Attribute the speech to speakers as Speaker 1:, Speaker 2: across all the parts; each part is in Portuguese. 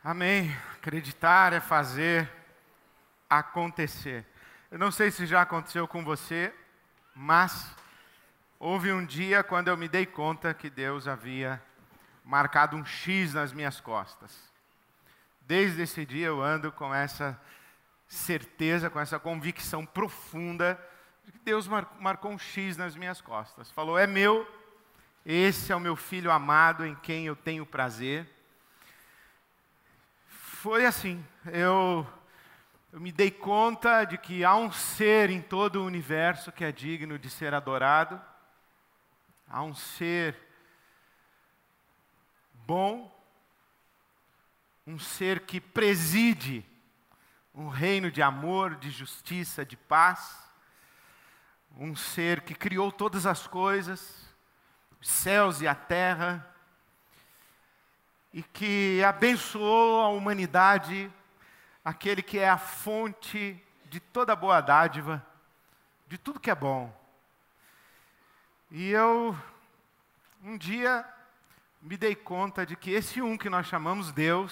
Speaker 1: Amém. Acreditar é fazer acontecer. Eu não sei se já aconteceu com você, mas houve um dia quando eu me dei conta que Deus havia marcado um X nas minhas costas. Desde esse dia eu ando com essa certeza, com essa convicção profunda de que Deus marcou um X nas minhas costas. Falou, é meu, esse é o meu filho amado em quem eu tenho prazer. Foi assim, eu me dei conta de que há um ser em todo o universo que é digno de ser adorado. Há um ser bom, um ser que preside um reino de amor, de justiça, de paz. Um ser que criou todas as coisas, os céus e a terra, e que abençoou a humanidade, aquele que é a fonte de toda boa dádiva, de tudo que é bom. E eu, um dia, me dei conta de que esse um que nós chamamos Deus,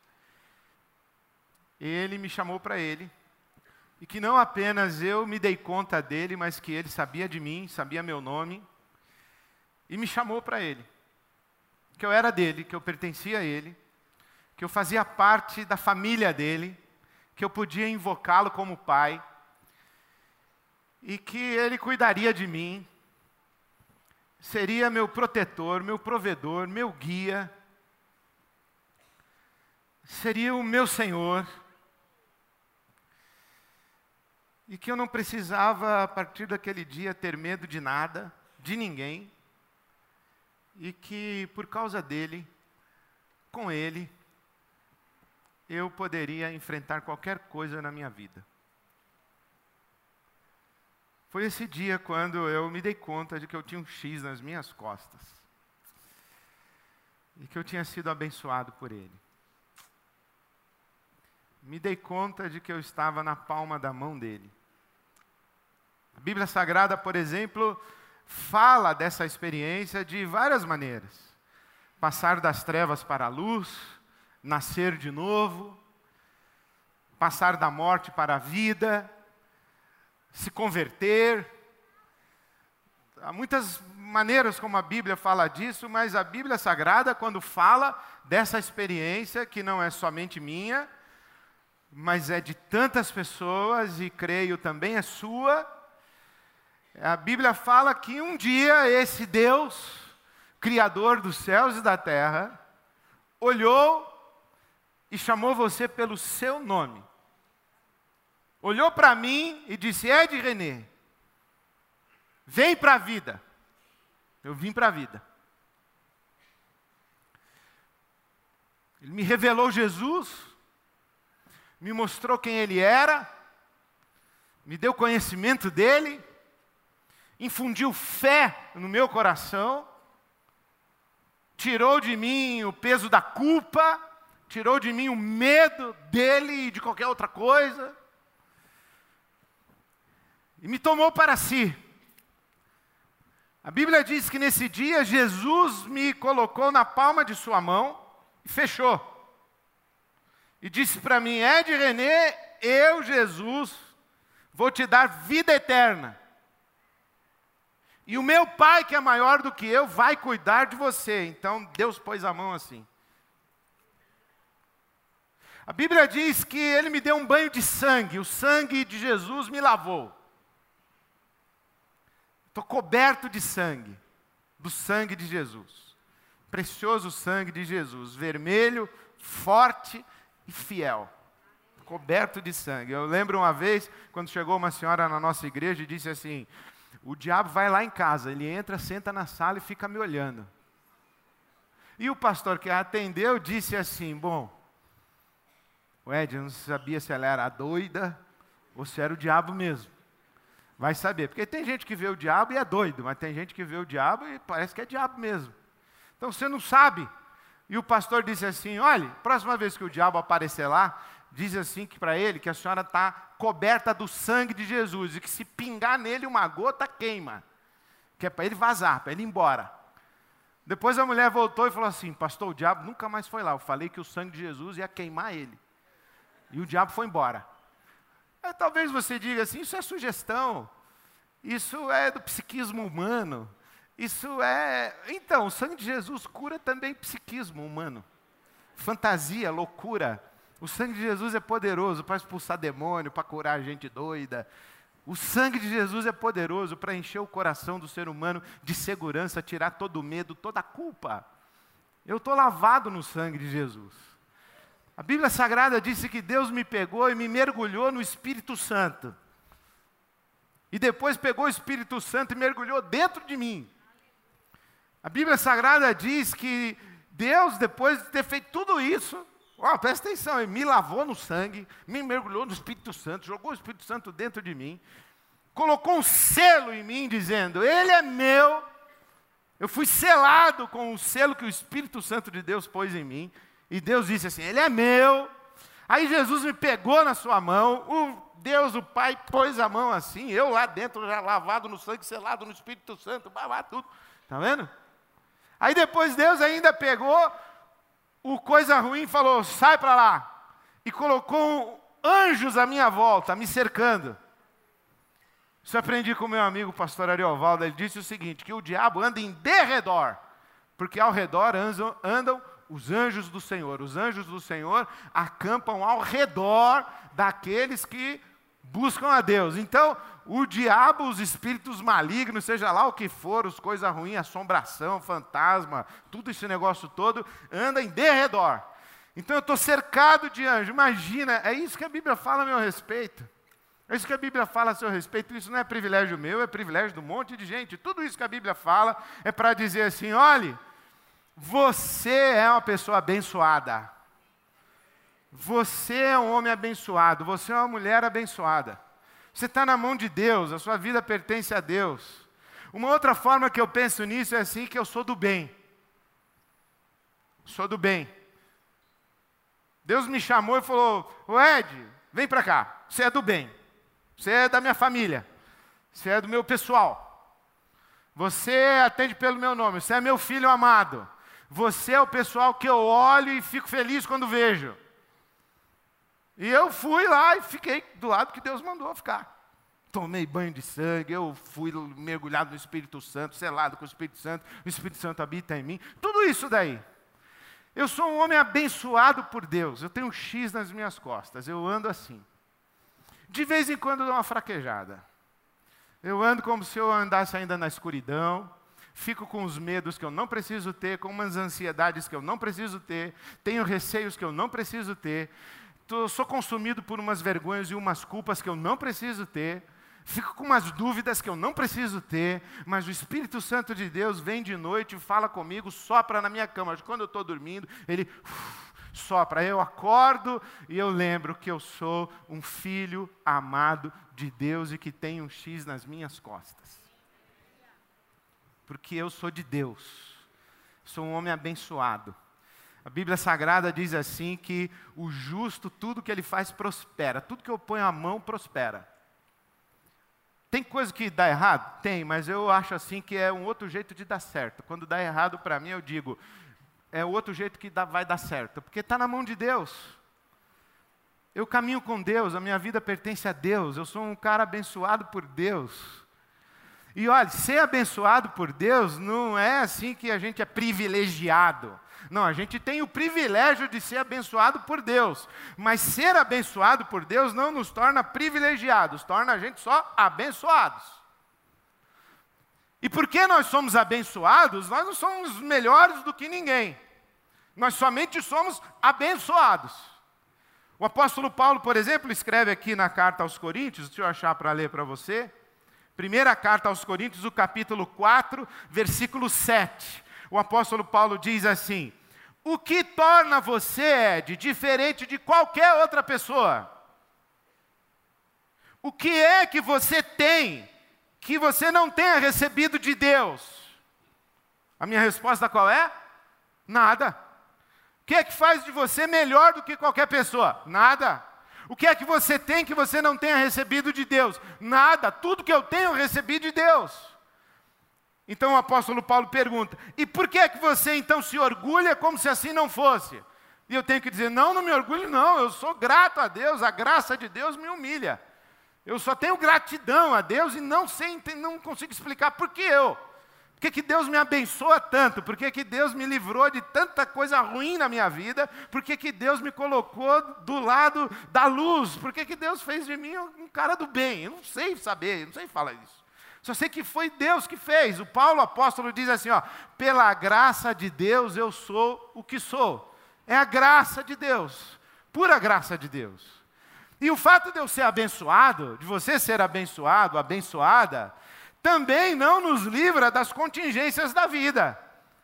Speaker 1: Ele me chamou para Ele, e que não apenas eu me dei conta dele, mas que Ele sabia de mim, sabia meu nome, e me chamou para Ele. Que eu era dele, que eu pertencia a Ele, que eu fazia parte da família dele, que eu podia invocá-lo como pai, e que Ele cuidaria de mim, seria meu protetor, meu provedor, meu guia, seria o meu Senhor, e que eu não precisava, a partir daquele dia, ter medo de nada, de ninguém, e que, por causa dele, com ele, eu poderia enfrentar qualquer coisa na minha vida. Foi esse dia quando eu me dei conta de que eu tinha um X nas minhas costas. E que eu tinha sido abençoado por ele. Me dei conta de que eu estava na palma da mão dele. A Bíblia Sagrada, por exemplo, fala dessa experiência de várias maneiras. Passar das trevas para a luz, nascer de novo, passar da morte para a vida, se converter. Há muitas maneiras como a Bíblia fala disso, mas a Bíblia Sagrada, quando fala dessa experiência, que não é somente minha, mas é de tantas pessoas, e creio também é sua, a Bíblia fala que um dia esse Deus, Criador dos céus e da terra, olhou e chamou você pelo seu nome. Olhou para mim e disse, Ed René, vem para a vida. Eu vim para a vida. Ele me revelou Jesus, me mostrou quem Ele era, me deu conhecimento dEle, infundiu fé no meu coração, tirou de mim o peso da culpa, tirou de mim o medo dEle e de qualquer outra coisa, e me tomou para si. A Bíblia diz que nesse dia Jesus me colocou na palma de sua mão e fechou. E disse para mim, Ed René, eu, Jesus, vou te dar vida eterna. E o meu Pai, que é maior do que eu, vai cuidar de você. Então Deus pôs a mão assim. A Bíblia diz que Ele me deu um banho de sangue. O sangue de Jesus me lavou. Estou coberto de sangue. Do sangue de Jesus. Precioso sangue de Jesus. Vermelho, forte e fiel. Coberto de sangue. Eu lembro uma vez, quando chegou uma senhora na nossa igreja e disse assim, o diabo vai lá em casa, ele entra, senta na sala e fica me olhando. E o pastor que a atendeu disse assim, bom, o Ed, eu não sabia se ela era doida ou se era o diabo mesmo. Vai saber, porque tem gente que vê o diabo e é doido, mas tem gente que vê o diabo e parece que é diabo mesmo. Então você não sabe. E o pastor disse assim, olha, próxima vez que o diabo aparecer lá, diz assim que para ele que a senhora está coberta do sangue de Jesus e que se pingar nele uma gota, queima. Que é para ele vazar, para ele ir embora. Depois a mulher voltou e falou assim: pastor, o diabo nunca mais foi lá. Eu falei que o sangue de Jesus ia queimar ele. E o diabo foi embora. Talvez você diga assim: isso é sugestão. Isso é do psiquismo humano. Isso é... Então, o sangue de Jesus cura também psiquismo humano. Fantasia, loucura. O sangue de Jesus é poderoso para expulsar demônio, para curar gente doida. O sangue de Jesus é poderoso para encher o coração do ser humano de segurança, tirar todo o medo, toda a culpa. Eu estou lavado no sangue de Jesus. A Bíblia Sagrada disse que Deus me pegou e me mergulhou no Espírito Santo. E depois pegou o Espírito Santo e mergulhou dentro de mim. A Bíblia Sagrada diz que Deus, depois de ter feito tudo isso, presta atenção, Ele me lavou no sangue, me mergulhou no Espírito Santo, jogou o Espírito Santo dentro de mim, colocou um selo em mim dizendo: Ele é meu. Eu fui selado com o selo que o Espírito Santo de Deus pôs em mim. E Deus disse assim: Ele é meu. Aí Jesus me pegou na sua mão, Deus, o Pai, pôs a mão assim, eu lá dentro, já lavado no sangue, selado no Espírito Santo, tudo. Está vendo? Aí depois Deus ainda pegou o coisa ruim e falou: sai para lá. E colocou anjos à minha volta, me cercando. Isso eu aprendi com o meu amigo pastor Ariovaldo. Ele disse o seguinte: que o diabo anda em derredor, porque ao redor andam os anjos do Senhor. Os anjos do Senhor acampam ao redor daqueles que buscam a Deus. Então, o diabo, os espíritos malignos, seja lá o que for, as coisas ruins, assombração, fantasma, tudo esse negócio todo, anda em derredor. Então eu estou cercado de anjos. Imagina, é isso que a Bíblia fala a meu respeito. É isso que a Bíblia fala a seu respeito. Isso não é privilégio meu, é privilégio de um monte de gente. Tudo isso que a Bíblia fala é para dizer assim: olhe, você é uma pessoa abençoada. Você é um homem abençoado. Você é uma mulher abençoada. Você está na mão de Deus, a sua vida pertence a Deus. Uma outra forma que eu penso nisso é assim: que eu sou do bem. Sou do bem. Deus me chamou e falou: ô Ed, vem para cá, você é do bem. Você é da minha família. Você é do meu pessoal. Você atende pelo meu nome. Você é meu filho amado. Você é o pessoal que eu olho e fico feliz quando vejo. E eu fui lá e fiquei do lado que Deus mandou ficar. Tomei banho de sangue, eu fui mergulhado no Espírito Santo, selado com o Espírito Santo habita em mim. Tudo isso daí. Eu sou um homem abençoado por Deus. Eu tenho um X nas minhas costas, eu ando assim. De vez em quando eu dou uma fraquejada. Eu ando como se eu andasse ainda na escuridão. Fico com os medos que eu não preciso ter, com umas ansiedades que eu não preciso ter. Tenho receios que eu não preciso ter. Sou consumido por umas vergonhas e umas culpas que eu não preciso ter. Fico com umas dúvidas que eu não preciso ter. Mas o Espírito Santo de Deus vem de noite e fala comigo, sopra na minha cama. Quando eu estou dormindo, ele sopra. Eu acordo e eu lembro que eu sou um filho amado de Deus e que tem um X nas minhas costas. Porque eu sou de Deus. Sou um homem abençoado. A Bíblia Sagrada diz assim que o justo, tudo que ele faz prospera. Tudo que eu ponho a mão prospera. Tem coisa que dá errado? Tem, mas eu acho assim que é um outro jeito de dar certo. Quando dá errado para mim, eu digo, é outro jeito que vai dar certo. Porque está na mão de Deus. Eu caminho com Deus, a minha vida pertence a Deus. Eu sou um cara abençoado por Deus. E olha, ser abençoado por Deus não é assim que a gente é privilegiado. Não, a gente tem o privilégio de ser abençoado por Deus. Mas ser abençoado por Deus não nos torna privilegiados, torna a gente só abençoados. E porque nós somos abençoados, nós não somos melhores do que ninguém. Nós somente somos abençoados. O apóstolo Paulo, por exemplo, escreve aqui na carta aos Coríntios, deixa eu achar para ler para você. Primeira carta aos Coríntios, o capítulo 4, versículo 7. O apóstolo Paulo diz assim: o que torna você, Ed, diferente de qualquer outra pessoa? O que é que você tem que você não tenha recebido de Deus? A minha resposta qual é? Nada. O que é que faz de você melhor do que qualquer pessoa? Nada. O que é que você tem que você não tenha recebido de Deus? Nada. Tudo que eu tenho, eu recebi de Deus. Então o apóstolo Paulo pergunta: e por que é que você então se orgulha como se assim não fosse? E eu tenho que dizer: não me orgulho não, eu sou grato a Deus, a graça de Deus me humilha. Eu só tenho gratidão a Deus e não consigo explicar por que eu. Por que Deus me abençoa tanto? Por que Deus me livrou de tanta coisa ruim na minha vida? Por que Deus me colocou do lado da luz? Por que Deus fez de mim um cara do bem? Eu não sei saber, eu não sei falar isso. Só sei que foi Deus que fez. O Paulo apóstolo diz assim, pela graça de Deus eu sou o que sou. É a graça de Deus, pura graça de Deus. E o fato de eu ser abençoado, de você ser abençoado, abençoada, também não nos livra das contingências da vida,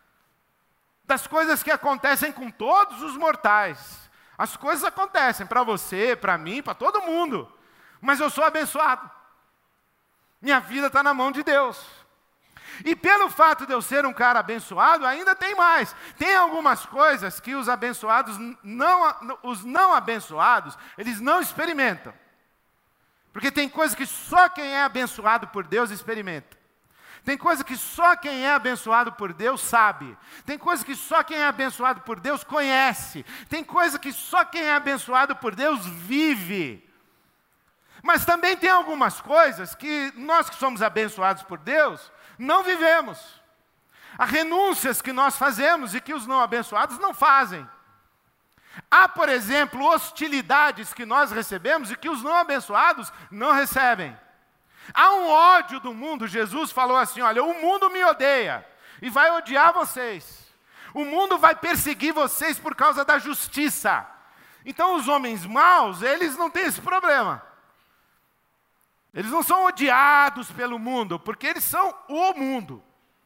Speaker 1: das coisas que acontecem com todos os mortais. As coisas acontecem para você, para mim, para todo mundo, mas eu sou abençoado. Minha vida está na mão de Deus. E pelo fato de eu ser um cara abençoado, ainda tem mais. Tem algumas coisas que os abençoados, os não abençoados, eles não experimentam. Porque tem coisa que só quem é abençoado por Deus experimenta. Tem coisa que só quem é abençoado por Deus sabe. Tem coisa que só quem é abençoado por Deus conhece. Tem coisa que só quem é abençoado por Deus vive. Mas também tem algumas coisas que nós que somos abençoados por Deus não vivemos. Há renúncias que nós fazemos e que os não abençoados não fazem. Há, por exemplo, hostilidades que nós recebemos e que os não abençoados não recebem. Há um ódio do mundo. Jesus falou assim, olha, o mundo me odeia e vai odiar vocês. O mundo vai perseguir vocês por causa da justiça. Então os homens maus, eles não têm esse problema. Eles não são odiados pelo mundo, porque eles são o mundo.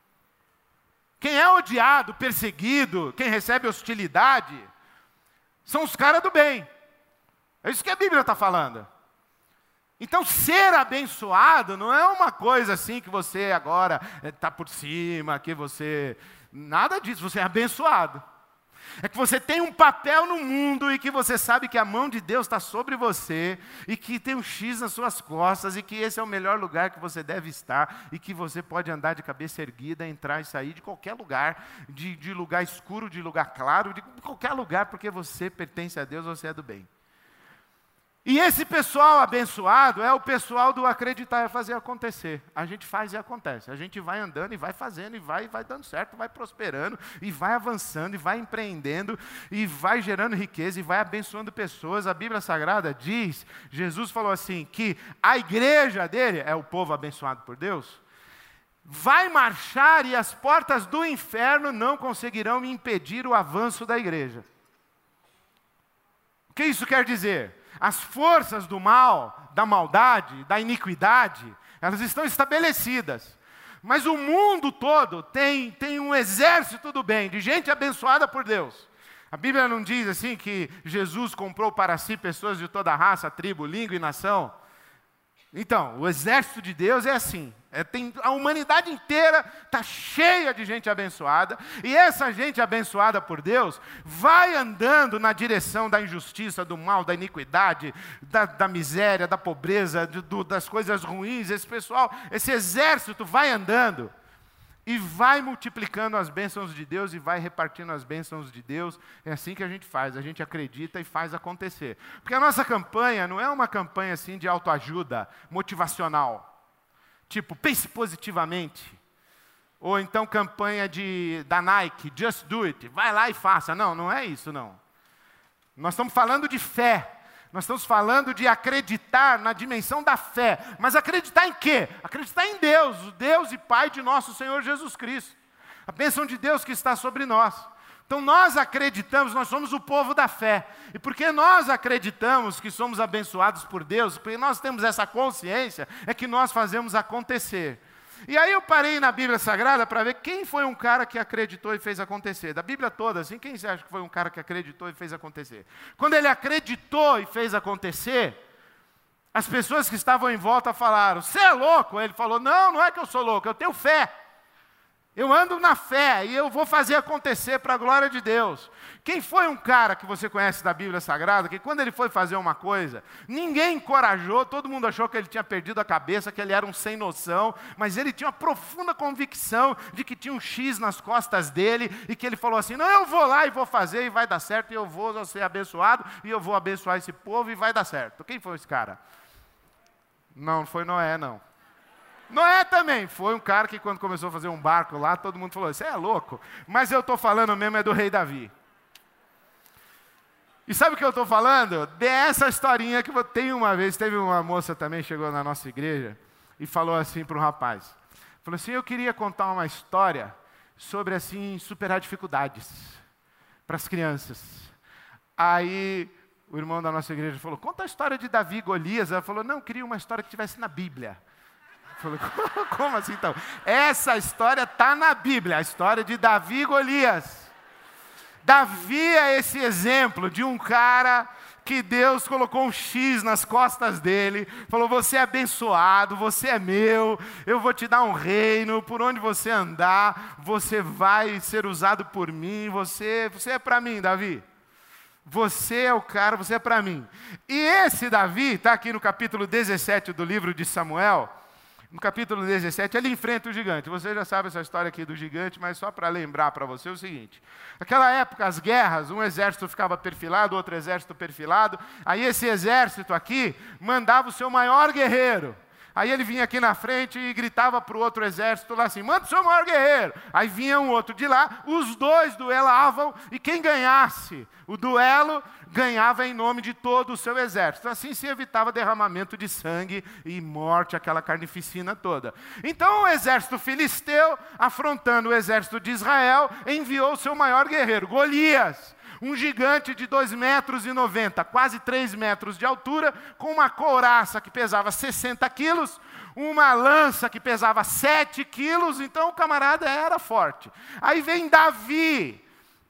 Speaker 1: Quem é odiado, perseguido, quem recebe hostilidade, são os caras do bem. É isso que a Bíblia está falando. Então, ser abençoado não é uma coisa assim que você agora está por cima, que você... Nada disso, você é abençoado. É que você tem um papel no mundo e que você sabe que a mão de Deus está sobre você e que tem um X nas suas costas e que esse é o melhor lugar que você deve estar e que você pode andar de cabeça erguida, entrar e sair de qualquer lugar, de lugar escuro, de lugar claro, de qualquer lugar, porque você pertence a Deus, você é do bem. E esse pessoal abençoado é o pessoal do acreditar e fazer acontecer. A gente faz e acontece. A gente vai andando e vai fazendo e vai dando certo, vai prosperando e vai avançando e vai empreendendo e vai gerando riqueza e vai abençoando pessoas. A Bíblia Sagrada diz, Jesus falou assim, que a igreja dele, é o povo abençoado por Deus, vai marchar e as portas do inferno não conseguirão impedir o avanço da igreja. O que isso quer dizer? As forças do mal, da maldade, da iniquidade, elas estão estabelecidas. Mas o mundo todo tem um exército do bem, de gente abençoada por Deus. A Bíblia não diz assim que Jesus comprou para si pessoas de toda raça, tribo, língua e nação? Então, o exército de Deus é assim. A humanidade inteira está cheia de gente abençoada, e essa gente abençoada por Deus vai andando na direção da injustiça, do mal, da iniquidade, da miséria, da pobreza, das coisas ruins. Esse pessoal, esse exército vai andando e vai multiplicando as bênçãos de Deus e vai repartindo as bênçãos de Deus. É assim que a gente faz, a gente acredita e faz acontecer. Porque a nossa campanha não é uma campanha assim de autoajuda, motivacional. Tipo, pense positivamente. Ou então campanha da Nike, just do it, vai lá e faça. Não, não é isso não. Nós estamos falando de fé. Nós estamos falando de acreditar na dimensão da fé. Mas acreditar em quê? Acreditar em Deus, o Deus e Pai de nosso Senhor Jesus Cristo. A bênção de Deus que está sobre nós. Então nós acreditamos, nós somos o povo da fé. E porque nós acreditamos que somos abençoados por Deus, porque nós temos essa consciência, é que nós fazemos acontecer. E aí eu parei na Bíblia Sagrada para ver quem foi um cara que acreditou e fez acontecer. Da Bíblia toda, assim, quem você acha que foi um cara que acreditou e fez acontecer? Quando ele acreditou e fez acontecer, as pessoas que estavam em volta falaram, você é louco? Ele falou, não é que eu sou louco, eu tenho fé. Eu ando na fé e eu vou fazer acontecer para a glória de Deus. Quem foi um cara que você conhece da Bíblia Sagrada, que quando ele foi fazer uma coisa, ninguém encorajou, todo mundo achou que ele tinha perdido a cabeça, que ele era um sem noção, mas ele tinha uma profunda convicção de que tinha um X nas costas dele, e que ele falou assim, não, eu vou lá e vou fazer e vai dar certo, e eu vou ser abençoado, e eu vou abençoar esse povo e vai dar certo. Quem foi esse cara? Não foi Noé, não. Noé também foi um cara que quando começou a fazer um barco lá, todo mundo falou, você é louco, mas eu estou falando mesmo é do rei Davi. E sabe o que eu estou falando? Dessa historinha que tem uma vez, teve uma moça também, chegou na nossa igreja, e falou assim para um rapaz, falou assim, eu queria contar uma história sobre, assim, superar dificuldades para as crianças. Aí, o irmão da nossa igreja falou, conta a história de Davi e Golias. Ela falou, não, eu queria uma história que estivesse na Bíblia. Eu falei, como assim então? Essa história está na Bíblia, a história de Davi e Golias. Davi é esse exemplo de um cara que Deus colocou um X nas costas dele, falou, você é abençoado, você é meu, eu vou te dar um reino, por onde você andar, você vai ser usado por mim, você é para mim, Davi. Você é o cara, você é para mim. E esse Davi, está aqui no capítulo 17 do livro de Samuel, no capítulo 17, ele enfrenta o gigante. Você já sabe essa história aqui do gigante, mas só para lembrar para você o seguinte. Naquela época, as guerras, um exército ficava perfilado, outro exército perfilado. Aí esse exército aqui mandava o seu maior guerreiro. Aí ele vinha aqui na frente e gritava para o outro exército lá assim, manda o seu maior guerreiro. Aí vinha um outro de lá, os dois duelavam e quem ganhasse o duelo, ganhava em nome de todo o seu exército. Assim se evitava derramamento de sangue e morte, aquela carnificina toda. Então o exército filisteu, afrontando o exército de Israel, enviou o seu maior guerreiro, Golias. Um gigante de 2,90 metros, quase 3 metros de altura, com uma couraça que pesava 60 quilos, uma lança que pesava 7 quilos, então o camarada era forte. Aí vem Davi,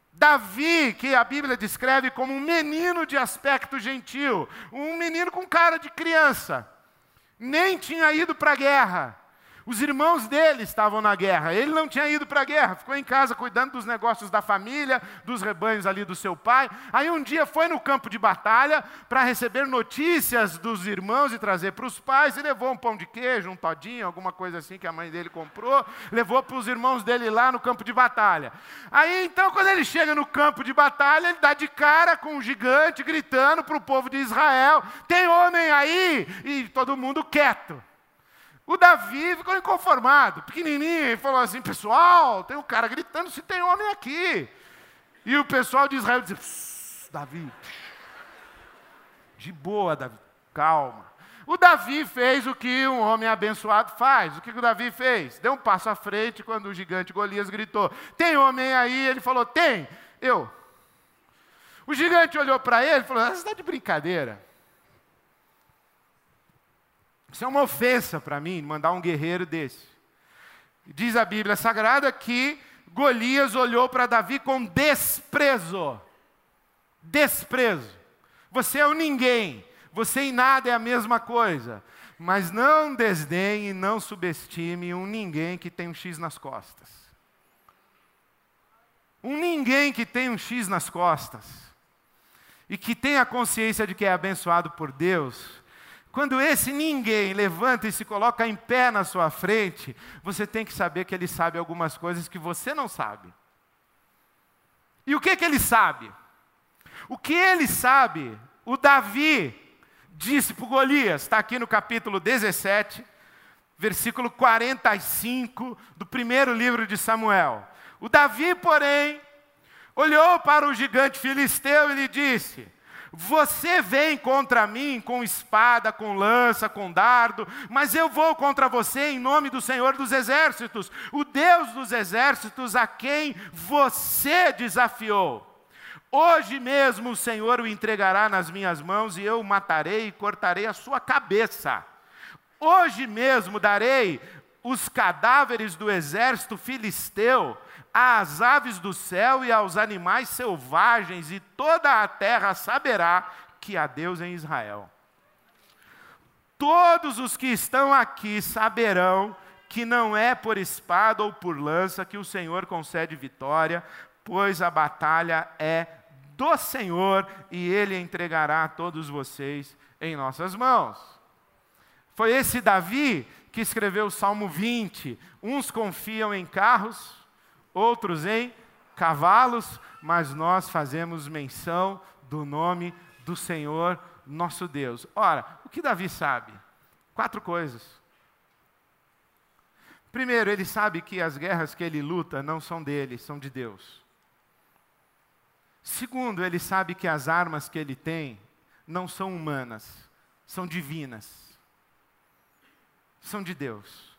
Speaker 1: que a Bíblia descreve como um menino de aspecto gentil, um menino com cara de criança, nem tinha ido para a guerra. Os irmãos dele estavam na guerra, ele não tinha ido para a guerra, ficou em casa cuidando dos negócios da família, dos rebanhos ali do seu pai. Aí um dia foi no campo de batalha para receber notícias dos irmãos e trazer para os pais, e levou um pão de queijo, um todinho, alguma coisa assim que a mãe dele comprou, levou para os irmãos dele lá no campo de batalha. Aí então quando ele chega no campo de batalha, ele dá de cara com um gigante gritando para o povo de Israel, tem homem aí? E todo mundo quieto. O Davi ficou inconformado, pequenininho, e falou assim, pessoal, tem um cara gritando se tem homem aqui. E o pessoal de Israel dizia, Davi, de boa, Davi, calma. O Davi fez o que um homem abençoado faz. O que o Davi fez? Deu um passo à frente quando o gigante Golias gritou, tem homem aí? Ele falou, tem, eu. O gigante olhou para ele e falou, você está de brincadeira. Isso é uma ofensa para mim, mandar um guerreiro desse. Diz a Bíblia Sagrada que Golias olhou para Davi com desprezo. Desprezo. Você é um ninguém. Você em nada é a mesma coisa. Mas não desdenhe e não subestime um ninguém que tem um X nas costas. Um ninguém que tem um X nas costas. E que tem a consciência de que é abençoado por Deus. Quando esse ninguém levanta e se coloca em pé na sua frente, você tem que saber que ele sabe algumas coisas que você não sabe. E o que ele sabe? O que ele sabe, o Davi disse para Golias, está aqui no capítulo 17, versículo 45 do primeiro livro de Samuel. O Davi, porém, olhou para o gigante filisteu e lhe disse, você vem contra mim com espada, com lança, com dardo, mas eu vou contra você em nome do Senhor dos Exércitos, o Deus dos Exércitos a quem você desafiou. Hoje mesmo o Senhor o entregará nas minhas mãos e eu o matarei e cortarei a sua cabeça. Hoje mesmo darei os cadáveres do exército filisteu às aves do céu e aos animais selvagens, e toda a terra saberá que há Deus em Israel. Todos os que estão aqui saberão que não é por espada ou por lança que o Senhor concede vitória, pois a batalha é do Senhor e Ele entregará a todos vocês em nossas mãos. Foi esse Davi que escreveu o Salmo 20. Uns confiam em carros, outros em cavalos, mas nós fazemos menção do nome do Senhor nosso Deus. Ora, o que Davi sabe? 4 coisas. Primeiro, ele sabe que as guerras que ele luta não são dele, são de Deus. Segundo, ele sabe que as armas que ele tem não são humanas, são divinas. São de Deus.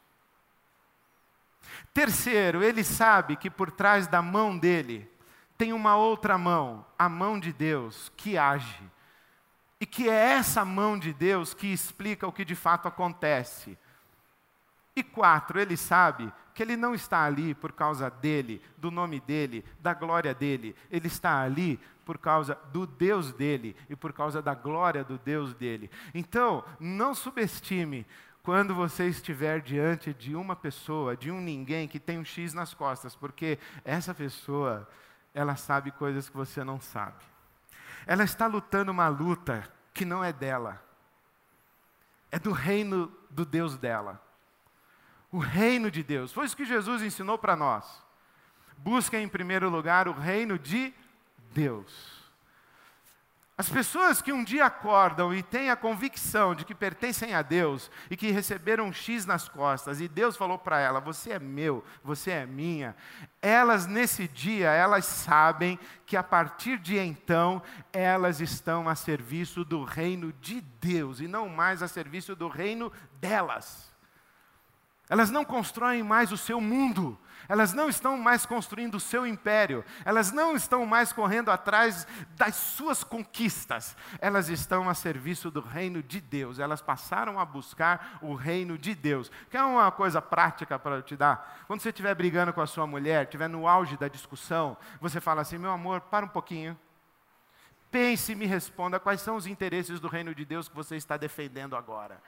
Speaker 1: Terceiro, ele sabe que por trás da mão dele tem uma outra mão, a mão de Deus, que age. E que é essa mão de Deus que explica o que de fato acontece. E 4, ele sabe que ele não está ali por causa dele, do nome dele, da glória dele. Ele está ali por causa do Deus dele e por causa da glória do Deus dele. Então, não subestime quando você estiver diante de uma pessoa, de um ninguém que tem um X nas costas, porque essa pessoa, ela sabe coisas que você não sabe. Ela está lutando uma luta que não é dela. É do reino do Deus dela. O reino de Deus. Foi isso que Jesus ensinou para nós. Busquem em primeiro lugar o reino de Deus. As pessoas que um dia acordam e têm a convicção de que pertencem a Deus e que receberam um X nas costas e Deus falou para ela, você é meu, você é minha, elas nesse dia, elas sabem que a partir de então, elas estão a serviço do reino de Deus e não mais a serviço do reino delas. Elas não constroem mais o seu mundo. Elas não estão mais construindo o seu império. Elas não estão mais correndo atrás das suas conquistas. Elas estão a serviço do reino de Deus. Elas passaram a buscar o reino de Deus. Quer uma coisa prática para eu te dar? Quando você estiver brigando com a sua mulher, estiver no auge da discussão, você fala assim, meu amor, para um pouquinho. Pense e me responda quais são os interesses do reino de Deus que você está defendendo agora.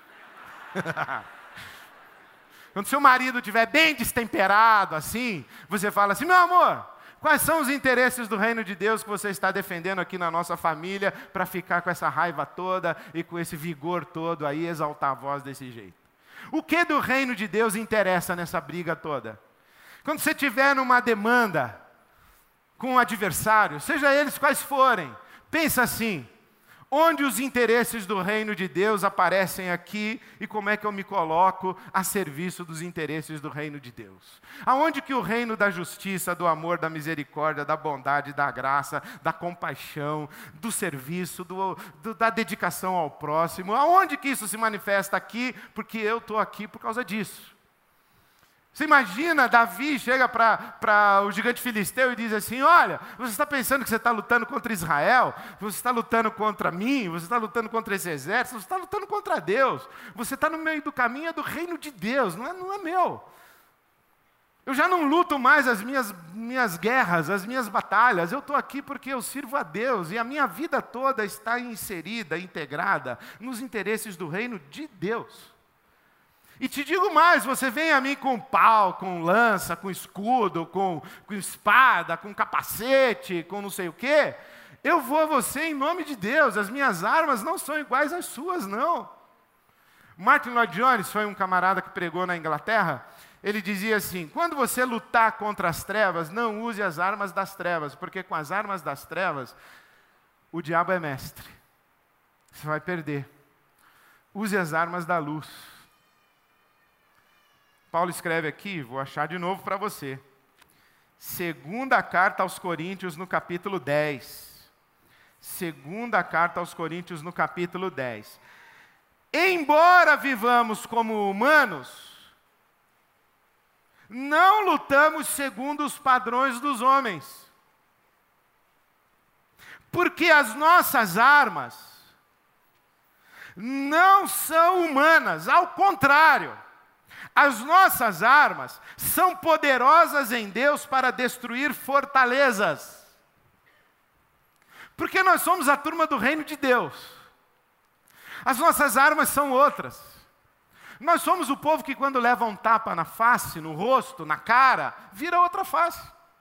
Speaker 1: Quando seu marido estiver bem destemperado, assim, você fala assim, meu amor, quais são os interesses do reino de Deus que você está defendendo aqui na nossa família para ficar com essa raiva toda e com esse vigor todo aí, exaltar a voz desse jeito? O que do reino de Deus interessa nessa briga toda? Quando você estiver numa demanda com um adversário, seja eles quais forem, pensa assim, onde os interesses do reino de Deus aparecem aqui e como é que eu me coloco a serviço dos interesses do reino de Deus? Aonde que o reino da justiça, do amor, da misericórdia, da bondade, da graça, da compaixão, do serviço, da dedicação ao próximo, aonde que isso se manifesta aqui? Porque eu estou aqui por causa disso. Você imagina, Davi chega para o gigante filisteu e diz assim, olha, você está pensando que você está lutando contra Israel? Você está lutando contra mim? Você está lutando contra esse exército? Você está lutando contra Deus. Você está no meio do caminho do reino de Deus, não é meu. Eu já não luto mais as minhas guerras, as minhas batalhas. Eu estou aqui porque eu sirvo a Deus e a minha vida toda está inserida, integrada nos interesses do reino de Deus. E te digo mais, você vem a mim com pau, com lança, com escudo, com espada, com capacete, com não sei o quê, eu vou a você em nome de Deus, as minhas armas não são iguais às suas, não. Martin Lloyd Jones foi um camarada que pregou na Inglaterra, ele dizia assim, quando você lutar contra as trevas, não use as armas das trevas, porque com as armas das trevas, o diabo é mestre. Você vai perder. Use as armas da luz. Paulo escreve aqui, vou achar de novo para você. Segunda carta aos Coríntios, no capítulo 10. Segunda carta aos Coríntios, no capítulo 10. Embora vivamos como humanos, não lutamos segundo os padrões dos homens. Porque as nossas armas não são humanas, ao contrário. As nossas armas são poderosas em Deus para destruir fortalezas. Porque nós somos a turma do reino de Deus. As nossas armas são outras. Nós somos o povo que quando leva um tapa na face, no rosto, na cara, vira outra face.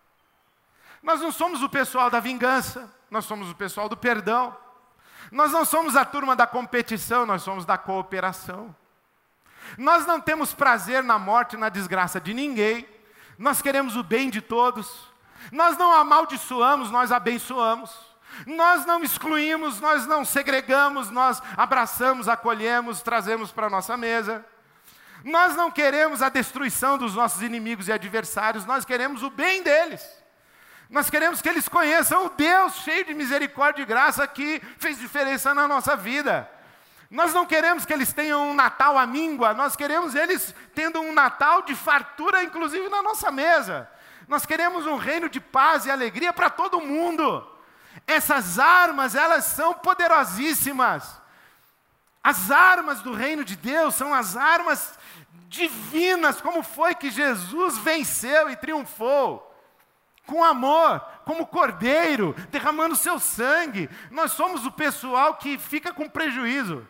Speaker 1: Nós não somos o pessoal da vingança, nós somos o pessoal do perdão. Nós não somos a turma da competição, nós somos da cooperação. Nós não temos prazer na morte e na desgraça de ninguém. Nós queremos o bem de todos. Nós não amaldiçoamos, nós abençoamos. Nós não excluímos, nós não segregamos, nós abraçamos, acolhemos, trazemos para a nossa mesa. Nós não queremos a destruição dos nossos inimigos e adversários, nós queremos o bem deles. Nós queremos que eles conheçam o Deus cheio de misericórdia e graça que fez diferença na nossa vida. Nós não queremos que eles tenham um Natal à míngua, nós queremos eles tendo um Natal de fartura, inclusive na nossa mesa. Nós queremos um reino de paz e alegria para todo mundo. Essas armas, elas são poderosíssimas. As armas do reino de Deus são as armas divinas, como foi que Jesus venceu e triunfou. Com amor, como cordeiro, derramando seu sangue. Nós somos o pessoal que fica com prejuízo.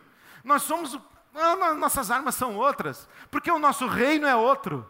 Speaker 1: Nossas armas são outras, porque o nosso reino é outro.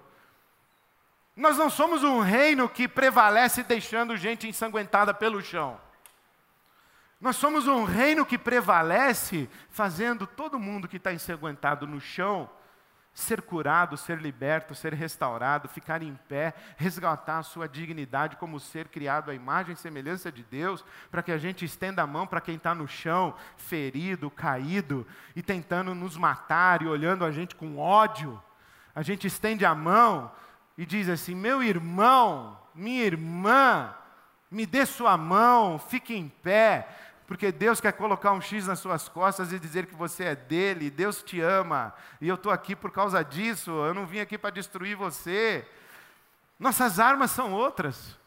Speaker 1: Nós não somos um reino que prevalece deixando gente ensanguentada pelo chão. Nós somos um reino que prevalece fazendo todo mundo que está ensanguentado no chão ser curado, ser liberto, ser restaurado, ficar em pé, resgatar a sua dignidade como ser criado à imagem e semelhança de Deus, para que a gente estenda a mão para quem está no chão, ferido, caído, e tentando nos matar e olhando a gente com ódio. A gente estende a mão e diz assim: meu irmão, minha irmã, me dê sua mão, fique em pé, porque Deus quer colocar um X nas suas costas e dizer que você é dele, Deus te ama, e eu estou aqui por causa disso, eu não vim aqui para destruir você. Nossas armas são outras.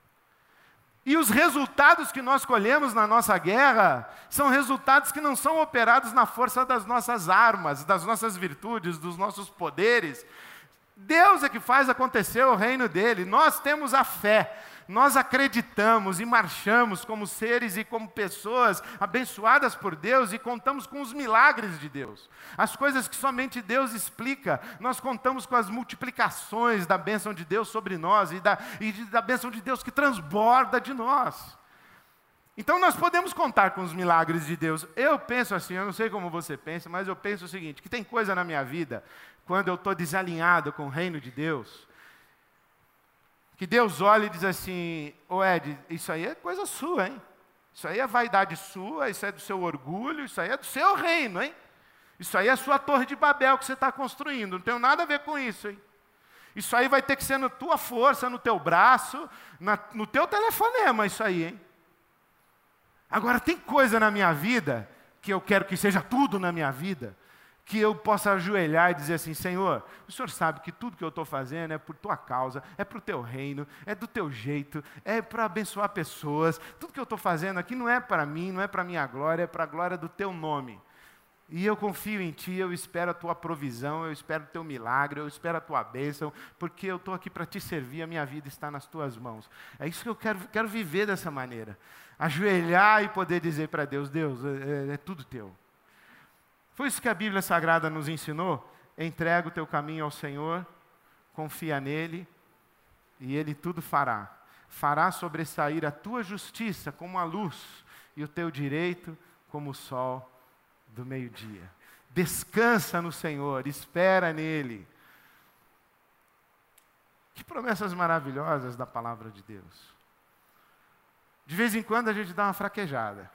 Speaker 1: E os resultados que nós colhemos na nossa guerra são resultados que não são operados na força das nossas armas, das nossas virtudes, dos nossos poderes. Deus é que faz acontecer o reino dele. Nós temos a fé, nós acreditamos e marchamos como seres e como pessoas abençoadas por Deus e contamos com os milagres de Deus. As coisas que somente Deus explica, nós contamos com as multiplicações da bênção de Deus sobre nós e da bênção de Deus que transborda de nós. Então nós podemos contar com os milagres de Deus. Eu penso assim, eu não sei como você pensa, mas eu penso o seguinte, que tem coisa na minha vida, quando eu estou desalinhado com o reino de Deus, que Deus olha e diz assim: ô Ed, isso aí é coisa sua, hein? Isso aí é vaidade sua, isso é do seu orgulho, isso aí é do seu reino, hein? Isso aí é a sua torre de Babel que você está construindo, não tem nada a ver com isso, hein? Isso aí vai ter que ser na tua força, no teu braço, no teu telefonema, isso aí, hein? Agora, tem coisa na minha vida, que eu quero que seja tudo na minha vida, que eu possa ajoelhar e dizer assim: Senhor, o Senhor sabe que tudo que eu estou fazendo é por Tua causa, é para o Teu reino, é do Teu jeito, é para abençoar pessoas. Tudo que eu estou fazendo aqui não é para mim, não é para a minha glória, é para a glória do Teu nome. E eu confio em Ti, eu espero a Tua provisão, eu espero o Teu milagre, eu espero a Tua bênção, porque eu estou aqui para Te servir, a minha vida está nas Tuas mãos. É isso que eu quero viver dessa maneira. Ajoelhar e poder dizer para Deus: Deus, é tudo Teu. Foi isso que a Bíblia Sagrada nos ensinou. Entrega o teu caminho ao Senhor, confia nele, e Ele tudo fará. Fará sobressair a tua justiça como a luz, e o teu direito como o sol do meio-dia. Descansa no Senhor, espera nele. Que promessas maravilhosas da palavra de Deus. De vez em quando a gente dá uma fraquejada.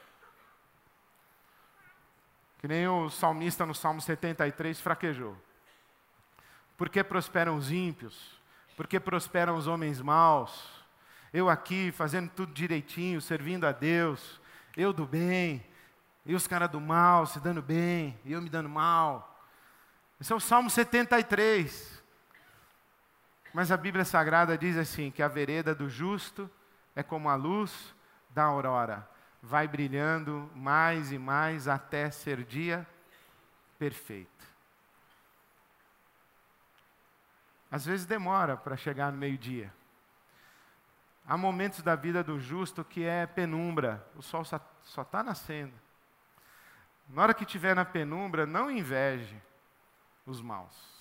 Speaker 1: Que nem o salmista no Salmo 73 fraquejou. Por que prosperam os ímpios? Por que prosperam os homens maus? Eu aqui fazendo tudo direitinho, servindo a Deus. Eu do bem. E os caras do mal se dando bem. E eu me dando mal. Esse é o Salmo 73. Mas a Bíblia Sagrada diz assim, que a vereda do justo é como a luz da aurora. Vai brilhando mais e mais até ser dia perfeito. Às vezes demora para chegar no meio-dia. Há momentos da vida do justo que é penumbra, o sol só está nascendo. Na hora que estiver na penumbra, não inveje os maus.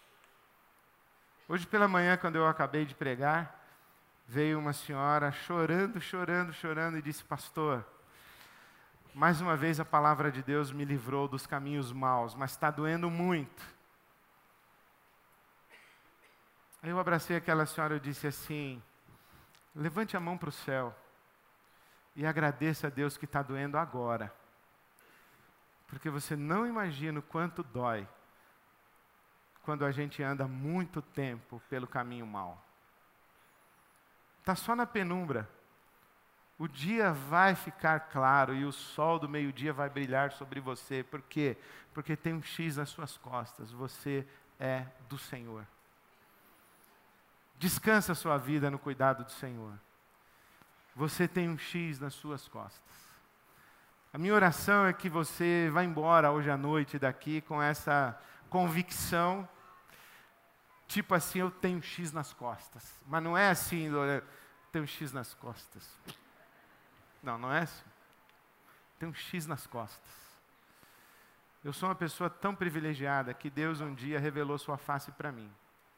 Speaker 1: Hoje pela manhã, quando eu acabei de pregar, veio uma senhora chorando e disse: pastor, mais uma vez a palavra de Deus me livrou dos caminhos maus, mas está doendo muito. Aí eu abracei aquela senhora e disse assim: levante a mão para o céu e agradeça a Deus que está doendo agora. Porque você não imagina o quanto dói quando a gente anda muito tempo pelo caminho mau. Está só na penumbra. O dia vai ficar claro e o sol do meio-dia vai brilhar sobre você. Por quê? Porque tem um X nas suas costas. Você é do Senhor. Descansa a sua vida no cuidado do Senhor. Você tem um X nas suas costas. A minha oração é que você vá embora hoje à noite daqui com essa convicção, tipo assim: eu tenho um X nas costas. Mas não é assim, tenho um X nas costas. Não, não é assim. Tem um X nas costas. Eu sou uma pessoa tão privilegiada que Deus um dia revelou sua face para mim.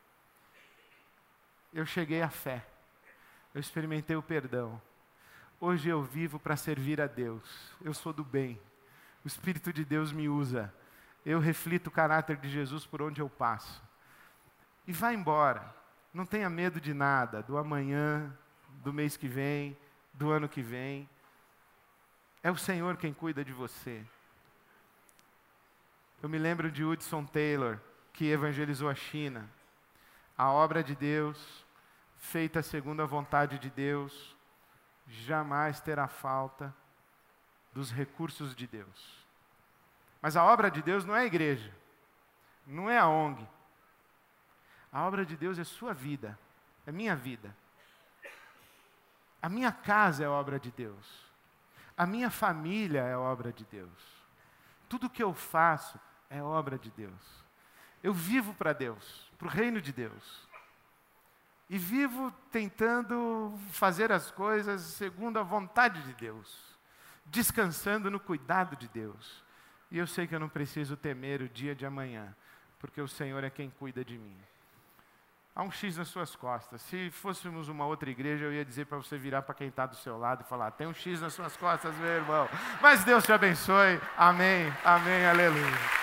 Speaker 1: Eu cheguei à fé. Eu experimentei o perdão. Hoje eu vivo para servir a Deus. Eu sou do bem. O Espírito de Deus me usa. Eu reflito o caráter de Jesus por onde eu passo. E vá embora. Não tenha medo de nada, do amanhã, do mês que vem, do ano que vem. É o Senhor quem cuida de você. Eu me lembro de Hudson Taylor, que evangelizou a China. A obra de Deus, feita segundo a vontade de Deus, jamais terá falta dos recursos de Deus. Mas a obra de Deus não é a igreja, não é a ONG. A obra de Deus é sua vida, é minha vida. A minha casa é a obra de Deus. A minha família é a obra de Deus. Tudo que eu faço é obra de Deus. Eu vivo para Deus, para o reino de Deus. E vivo tentando fazer as coisas segundo a vontade de Deus, descansando no cuidado de Deus. E eu sei que eu não preciso temer o dia de amanhã, porque o Senhor é quem cuida de mim. Há um X nas suas costas. Se fôssemos uma outra igreja, eu ia dizer para você virar para quem está do seu lado e falar: tem um X nas suas costas, meu irmão. Mas Deus te abençoe. Amém, amém, aleluia.